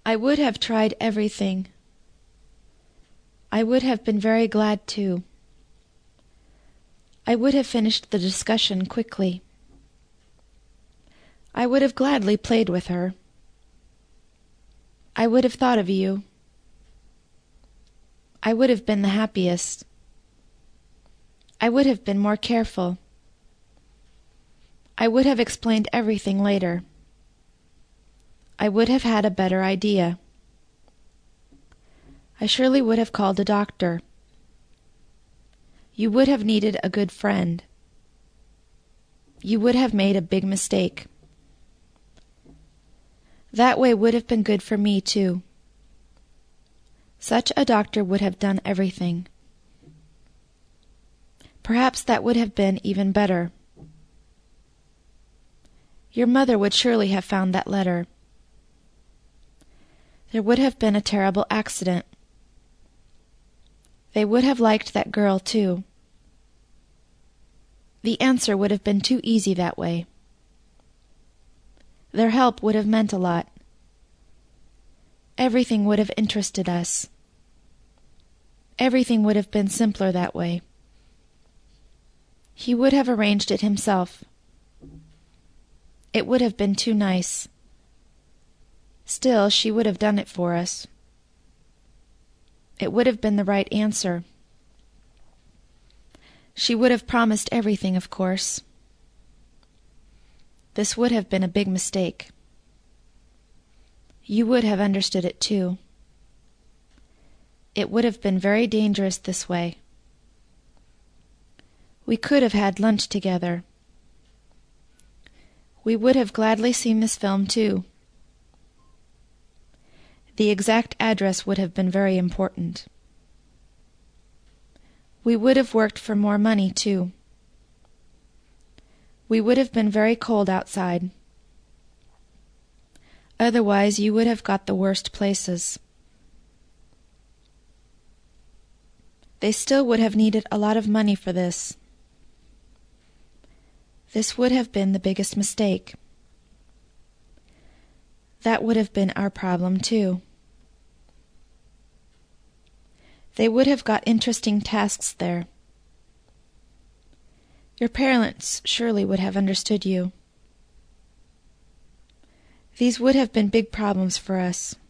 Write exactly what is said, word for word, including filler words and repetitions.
I would have tried everything. I would have been very glad to. I would have finished the discussion quickly. I would have gladly played with her. I would have thought of you. I would have been the happiest. I would have been more careful. I would have explained everything later. I would have had a better idea. I surely would have called a doctor. You would have needed a good friend. You would have made a big mistake. That way would have been good for me, too. Such a doctor would have done everything. Perhaps that would have been even better. Your mother would surely have found that letter. There would have been a terrible accident. They would have liked that girl, too. The answer would have been too easy that way. Their help would have meant a lot. Everything would have interested us. Everything would have been simpler that way. He would have arranged it himself. It would have been too nice. Still, she would have done it for us. It would have been the right answer. She would have promised everything, of course. This would have been a big mistake. You would have understood it, too. It would have been very dangerous this way. We could have had lunch together. We would have gladly seen this film, too. The exact address would have been very important. We would have worked for more money, too. We would have been very cold outside. Otherwise, you would have got the worst places. They still would have needed a lot of money for this. This would have been the biggest mistake. That would have been our problem, too. They would have got interesting tasks there. Your parents surely would have understood you. These would have been big problems for us.